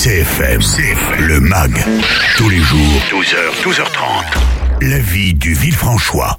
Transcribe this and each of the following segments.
CFM, le MAG. Tous les jours, 12h, 12h30. La vie du Villefranchois.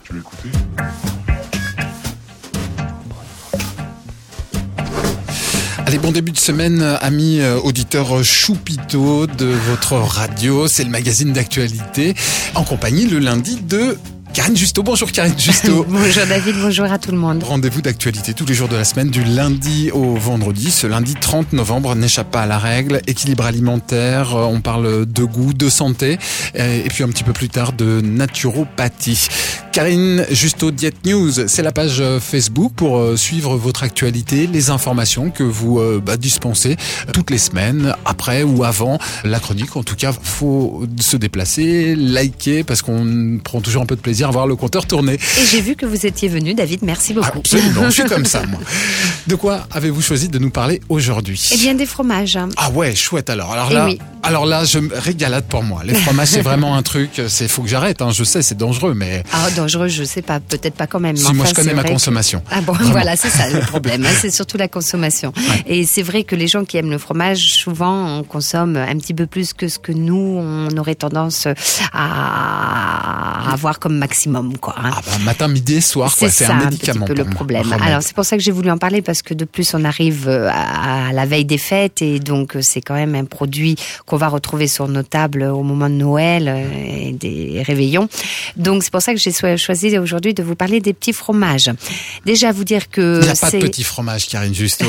Allez, bon début de semaine, amis auditeurs choupiteaux de votre radio. C'est le magazine d'actualité en compagnie le lundi de Karine Justeau. Bonjour Karine Justeau. Bonjour David, bonjour à tout le monde. Rendez-vous d'actualité tous les jours de la semaine, du lundi au vendredi. Ce lundi 30 novembre n'échappe pas à la règle. Équilibre alimentaire, on parle de goût, de santé et puis un petit peu plus tard de naturopathie. Karine Justeau Diet News, c'est la page Facebook pour suivre votre actualité, les informations que vous dispensez toutes les semaines, après ou avant la chronique. En tout cas, faut se déplacer, liker, parce qu'on prend toujours un peu de plaisir à voir le compteur tourner. Et j'ai vu que vous étiez venu, David, merci beaucoup. Absolument, je suis comme ça, moi. De quoi avez-vous choisi de nous parler aujourd'hui ? Eh bien, des fromages. Ah ouais, chouette alors. Oui. Alors là, je me régalade pour moi. Les fromages, c'est vraiment un truc, faut que j'arrête, je sais, c'est dangereux, mais... Ah, dangereux, je sais pas, peut-être pas quand même. Si, moi je connais ma consommation. Ah bon, vraiment. Voilà, c'est ça le problème, c'est surtout la consommation. Ouais. Et c'est vrai que les gens qui aiment le fromage, souvent, on consomme un petit peu plus que ce que nous, on aurait tendance à avoir comme maximum, quoi. Matin, midi et soir, quoi. C'est un médicament. C'est un petit peu le problème. Vraiment. Alors, c'est pour ça que j'ai voulu en parler, parce que de plus, on arrive à la veille des fêtes, et donc, c'est quand même un produit qu'on va retrouver sur nos tables au moment de Noël et des réveillons. Donc, c'est pour ça que j'ai choisi aujourd'hui de vous parler des petits fromages. Déjà, vous dire que il n'y a pas de petits fromages, Karine Justeau.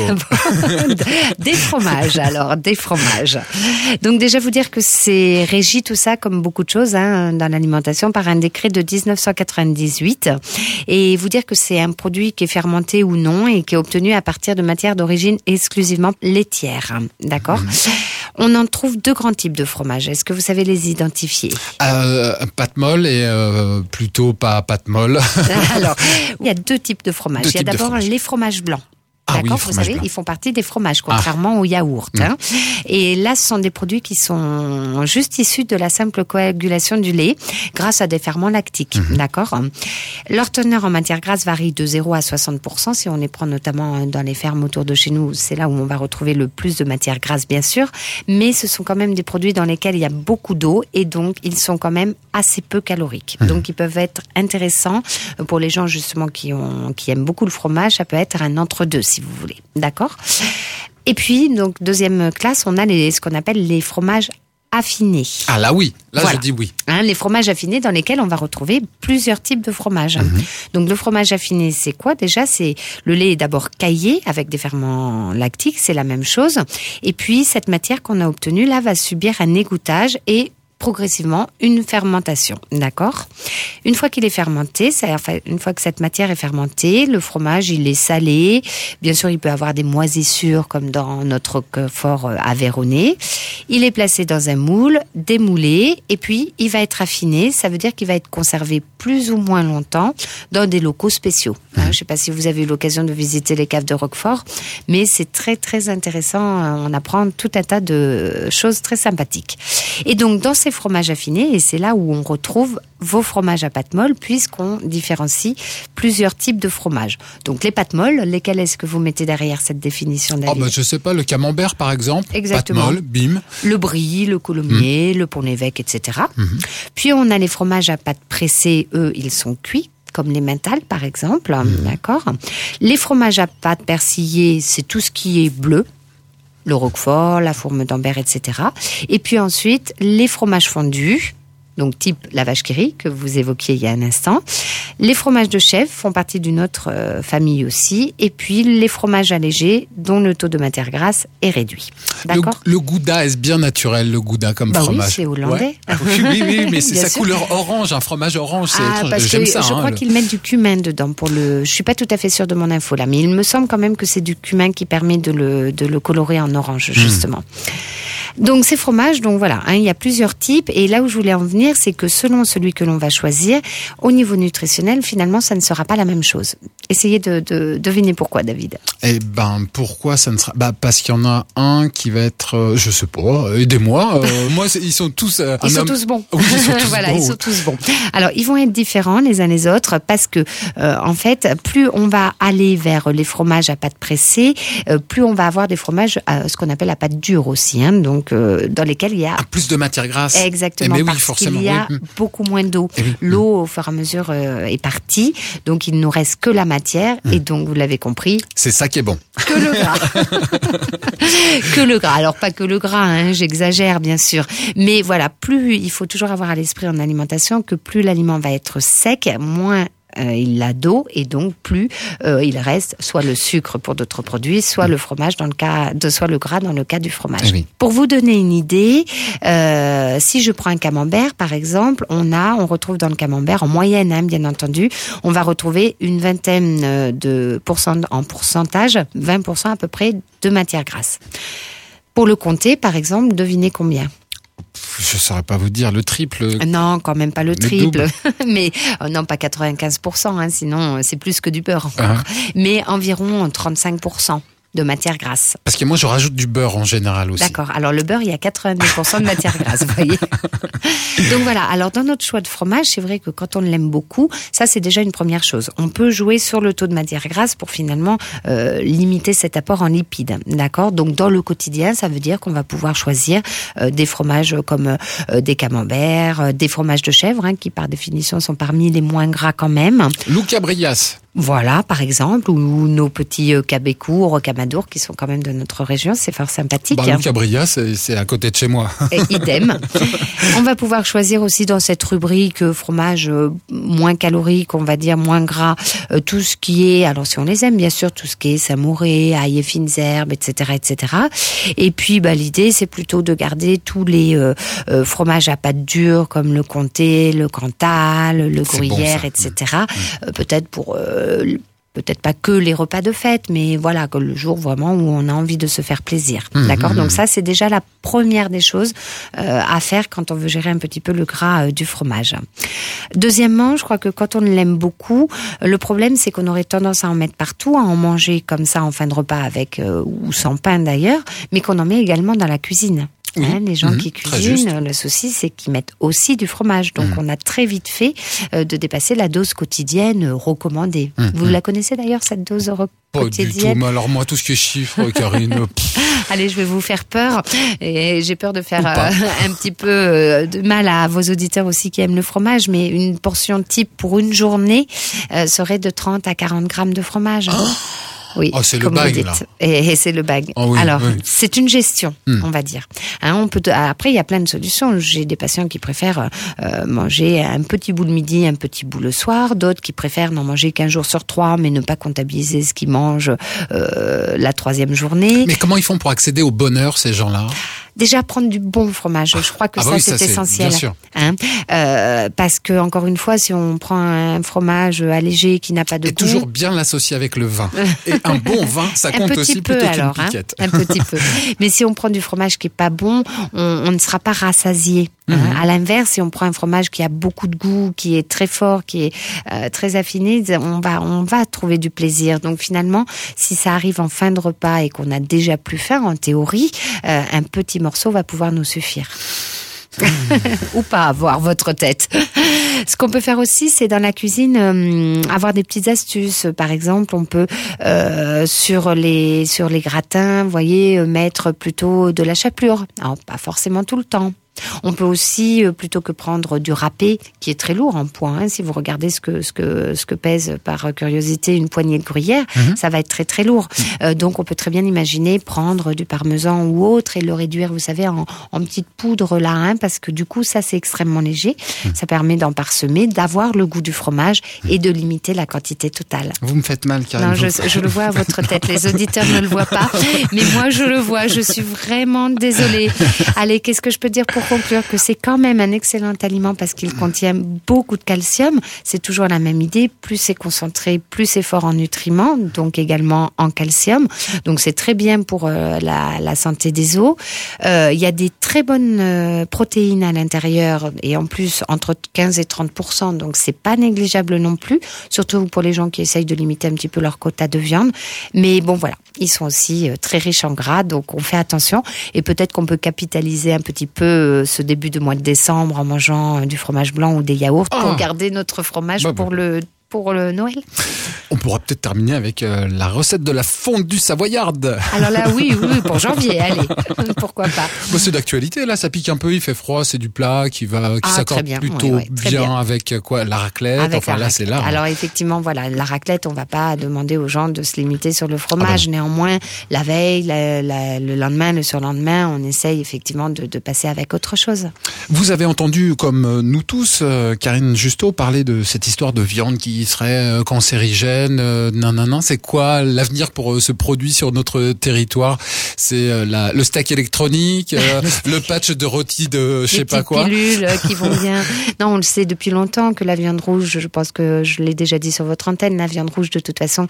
Des fromages, alors, des fromages. Donc, déjà, vous dire que c'est régi tout ça, comme beaucoup de choses dans l'alimentation, par un décret de 1998. Et vous dire que c'est un produit qui est fermenté ou non et qui est obtenu à partir de matières d'origine exclusivement laitière. D'accord ? On en trouve deux grands types de fromages. Est-ce que vous savez les identifier ? Pâte molle et plutôt pas pâte molle. Alors, il y a deux types de fromages. Il y a d'abord les fromages blancs. D'accord, vous savez, ils font partie des fromages, contrairement au yaourt. Et là, ce sont des produits qui sont juste issus de la simple coagulation du lait grâce à des ferments lactiques. D'accord. Leur teneur en matière grasse varie de 0 à 60%. Si on les prend notamment dans les fermes autour de chez nous, c'est là où on va retrouver le plus de matière grasse, bien sûr. Mais ce sont quand même des produits dans lesquels il y a beaucoup d'eau et donc ils sont quand même assez peu caloriques. Donc ils peuvent être intéressants pour les gens justement qui aiment beaucoup le fromage. Ça peut être un entre-deux, si vous voulez. D'accord ? Et puis, donc, deuxième classe, on a ce qu'on appelle les fromages affinés. Ah là oui, voilà. Je dis oui. Les fromages affinés dans lesquels on va retrouver plusieurs types de fromages. Donc le fromage affiné, c'est quoi déjà ? C'est le lait est d'abord caillé avec des ferments lactiques, c'est la même chose. Et puis cette matière qu'on a obtenue là va subir un égouttage et progressivement une fermentation, d'accord ? Une fois qu'il est fermenté, une fois que cette matière est fermentée, le fromage, il est salé. Bien sûr, il peut avoir des moisissures comme dans notre Roquefort aveyronais. Il est placé dans un moule, démoulé, et puis il va être affiné. Ça veut dire qu'il va être conservé plus ou moins longtemps dans des locaux spéciaux. Je ne sais pas si vous avez eu l'occasion de visiter les caves de Roquefort, mais c'est très très intéressant. On apprend tout un tas de choses très sympathiques. Et donc, dans ces fromages affinés, et c'est là où on retrouve vos fromages à pâte molle, puisqu'on différencie plusieurs types de fromages. Donc les pâtes molles, lesquelles est-ce que vous mettez derrière cette définition, David ? Je sais pas, le camembert par exemple. Exactement. Pâte molle, bim. Le brie, le coulommiers, le pont-l'évêque, etc. Puis on a les fromages à pâte pressée, eux, ils sont cuits, comme les mentales par exemple, d'accord ? Les fromages à pâte persillée, c'est tout ce qui est bleu. Le Roquefort, la fourme d'Ambert, etc. Et puis ensuite, les fromages fondus, donc type la vache qui rit, que vous évoquiez il y a un instant. Les fromages de chèvre font partie d'une autre famille aussi. Et puis les fromages allégés, dont le taux de matière grasse est réduit. D'accord ? Le gouda, est-ce bien naturel, le gouda comme fromage ? Oui, c'est hollandais. Ouais. Oui, mais c'est sa couleur orange, un fromage orange. Parce j'aime que ça. Je crois qu'ils mettent du cumin dedans je suis pas tout à fait sûre de mon info là, mais il me semble quand même que c'est du cumin qui permet de le colorer en orange, justement. Donc ces fromages, voilà, il y a plusieurs types, et là où je voulais en venir, c'est que selon celui que l'on va choisir, au niveau nutritionnel, finalement, ça ne sera pas la même chose. Essayez de deviner pourquoi, David. Eh ben, pourquoi ça ne sera... parce qu'il y en a un qui va être, je sais pas, aidez-moi. Moi, ils sont tous... Ils sont tous bons. Oui, ils sont tous voilà, bons. Ils sont tous bons. Alors, ils vont être différents les uns les autres parce que, en fait, plus on va aller vers les fromages à pâte pressée, plus on va avoir des fromages, ce qu'on appelle à pâte dure aussi. Donc, donc dans lesquels il y a plus de matière grasse. Exactement, mais parce oui, forcément. qu'il y a beaucoup moins d'eau. L'eau, au fur et à mesure, est partie, donc il nous reste que la matière, et donc vous l'avez compris. C'est ça qui est bon. Que le gras. Que le gras. Alors pas que le gras, hein, j'exagère bien sûr, mais voilà, plus il faut toujours avoir à l'esprit en alimentation que plus l'aliment va être sec, moins il a d'eau, et donc plus il reste soit le sucre pour d'autres produits, soit le fromage soit le gras dans le cas du fromage. Oui. Pour vous donner une idée, si je prends un camembert par exemple, on retrouve dans le camembert en moyenne, hein, bien entendu, on va retrouver une vingtaine de pourcents en pourcentage, 20% à peu près de matière grasse. Pour le compter, par exemple, devinez combien? Je saurais pas vous dire, le triple. Non, quand même pas le triple. Double. Mais non, pas 95%, hein, sinon c'est plus que du beurre encore. Mais environ 35% de matière grasse. Parce que moi, je rajoute du beurre en général aussi. D'accord. Alors, le beurre, il y a 90% de matière grasse, vous voyez. Donc voilà. Alors, dans notre choix de fromage, c'est vrai que quand on l'aime beaucoup, ça, c'est déjà une première chose. On peut jouer sur le taux de matière grasse pour finalement limiter cet apport en lipides. D'accord? Donc, dans le quotidien, ça veut dire qu'on va pouvoir choisir des fromages comme des camemberts, des fromages de chèvre, hein, qui par définition sont parmi les moins gras quand même. Luca Brias. Voilà, par exemple, ou nos petits cabécous, rocamadour, qui sont quand même de notre région, c'est fort sympathique. Bah, Luca Brias, c'est à côté de chez moi. Et idem. On va pouvoir choisir aussi dans cette rubrique fromage moins calorique, on va dire moins gras, tout ce qui est, alors si on les aime bien sûr, tout ce qui est samouré, ail et fines herbes, etc., etc. Et puis l'idée c'est plutôt de garder tous les fromages à pâte dure comme le comté, le cantal, le gruyère, bon, etc. Peut-être pour peut-être pas que les repas de fête, mais voilà, que le jour vraiment où on a envie de se faire plaisir. D'accord? Donc ça, c'est déjà la première des choses à faire quand on veut gérer un petit peu le gras du fromage. Deuxièmement, je crois que quand on l'aime beaucoup, le problème, c'est qu'on aurait tendance à en mettre partout, à en manger comme ça en fin de repas avec ou sans pain d'ailleurs, mais qu'on en met également dans la cuisine. Oui. Hein, les gens qui cuisinent, le souci, c'est qu'ils mettent aussi du fromage. Donc, on a très vite fait de dépasser la dose quotidienne recommandée. Vous la connaissez d'ailleurs, cette dose quotidienne? Pas du tout. Mais alors, moi, tout ce qui est chiffres, Karine... Allez, je vais vous faire peur. Et j'ai peur de faire un petit peu de mal à vos auditeurs aussi qui aiment le fromage. Mais une portion type pour une journée serait de 30 à 40 grammes de fromage. Oh, oui, c'est le bag, là. Et c'est le bag. Oh, oui, alors, c'est une gestion, on va dire. Hein, on peut après, il y a plein de solutions. J'ai des patients qui préfèrent manger un petit bout le midi, un petit bout le soir. D'autres qui préfèrent n'en manger qu'un jour sur 3, mais ne pas comptabiliser ce qu'ils mangent la 3e journée. Mais comment ils font pour accéder au bonheur, ces gens-là? Déjà prendre du bon fromage, je crois que c'est essentiel. Bien sûr. Hein, parce que encore une fois, si on prend un fromage allégé qui n'a pas de goût, toujours bien l'associer avec le vin. Et un bon vin, ça compte aussi plutôt qu'une piquette. Un petit peu. Mais si on prend du fromage qui est pas bon, on ne sera pas rassasié. À l'inverse, si on prend un fromage qui a beaucoup de goût, qui est très fort, qui est très affiné, on va trouver du plaisir. Donc finalement, si ça arrive en fin de repas et qu'on a déjà plus faim, en théorie, un petit morceau va pouvoir nous suffire. Ou pas avoir votre tête. Ce qu'on peut faire aussi, c'est dans la cuisine avoir des petites astuces. Par exemple, on peut sur les gratins, vous voyez, mettre plutôt de la chapelure. Alors, pas forcément tout le temps. On peut aussi, plutôt que prendre du râpé, qui est très lourd en poids, hein, si vous regardez ce que pèse par curiosité une poignée de gruyère, ça va être très très lourd. Donc on peut très bien imaginer prendre du parmesan ou autre et le réduire, vous savez, en petite poudre là, hein, parce que du coup ça c'est extrêmement léger. Ça permet d'en parsemer, d'avoir le goût du fromage et de limiter la quantité totale. Vous me faites mal, Karine. Non, je le vois à votre tête. Les auditeurs ne le voient pas, mais moi je le vois. Je suis vraiment désolée. Allez, qu'est-ce que je peux dire pour conclure? Que c'est quand même un excellent aliment parce qu'il contient beaucoup de calcium. C'est toujours la même idée. Plus c'est concentré, plus c'est fort en nutriments, donc également en calcium. Donc c'est très bien pour la santé des os. Il y a des très bonnes protéines à l'intérieur et en plus entre 15 et 30%. Donc c'est pas négligeable non plus, surtout pour les gens qui essayent de limiter un petit peu leur quota de viande. Mais bon voilà, ils sont aussi très riches en gras, donc on fait attention. Et peut-être qu'on peut capitaliser un petit peu ce début de mois de décembre en mangeant du fromage blanc ou des yaourts pour garder notre fromage pour pour le Noël. On pourra peut-être terminer avec la recette de la fondue savoyarde. Alors là, oui, pour janvier, allez, pourquoi pas. Bon, c'est d'actualité, là, ça pique un peu, il fait froid, c'est du plat qui s'accorde plutôt bien avec quoi, la raclette. Avec là, c'est là. Alors effectivement, voilà, la raclette, on va pas demander aux gens de se limiter sur le fromage. Néanmoins, la veille, le lendemain, le surlendemain, on essaye effectivement de passer avec autre chose. Vous avez entendu, comme nous tous, Karine Justeau parler de cette histoire de viande qui serait cancérigène. Non. C'est quoi l'avenir pour ce produit sur notre territoire? C'est le steak électronique, le patch de rôti de je sais pas quoi. Les pilules qui vont bien. Non, on le sait depuis longtemps que la viande rouge, je pense que je l'ai déjà dit sur votre antenne, la viande rouge de toute façon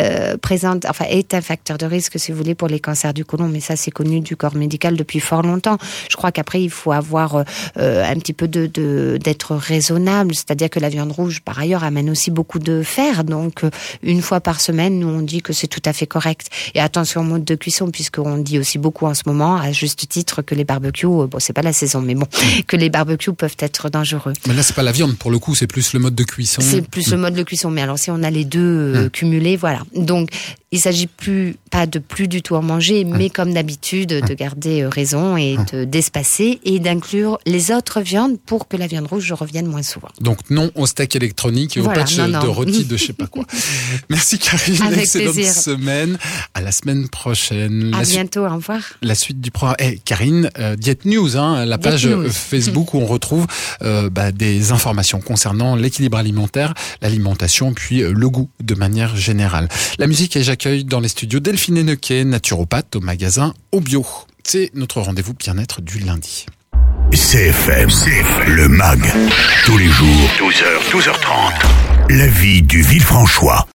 est un facteur de risque, si vous voulez, pour les cancers du côlon. Mais ça, c'est connu du corps médical depuis fort longtemps. Je crois qu'après, il faut avoir un petit peu d'être raisonnable. C'est-à-dire que la viande rouge, par ailleurs, amène aussi beaucoup de fer. Donc, une fois par semaine, nous, on dit que c'est tout à fait correct. Et attention au mode de cuisson, puisqu'on dit aussi beaucoup en ce moment, à juste titre, que les barbecues, c'est pas la saison, mais bon, que les barbecues peuvent être dangereux. Mais là, c'est pas la viande, pour le coup, c'est plus le mode de cuisson. C'est plus le mode de cuisson. Mais alors, si on a les deux cumulés, voilà. Donc, il s'agit pas de plus du tout en manger, mais comme d'habitude, de garder raison et d'espacer et d'inclure les autres viandes pour que la viande rouge revienne moins souvent. Donc non au steak électronique et au patch de rôti de je sais pas quoi. Merci Karine, avec excellente plaisir. Semaine. À la semaine prochaine. À bientôt, au revoir. La suite du programme. Karine, Diet News, la page Facebook où on retrouve des informations concernant l'équilibre alimentaire, l'alimentation, puis le goût de manière générale. La musique, et j'accueille dans les studios Delphine Nequet, naturopathe au magasin Au Bio. C'est notre rendez-vous bien-être du lundi. CFM, le MAG, tous les jours, 12h, 12h30. La vie du Villefranchois.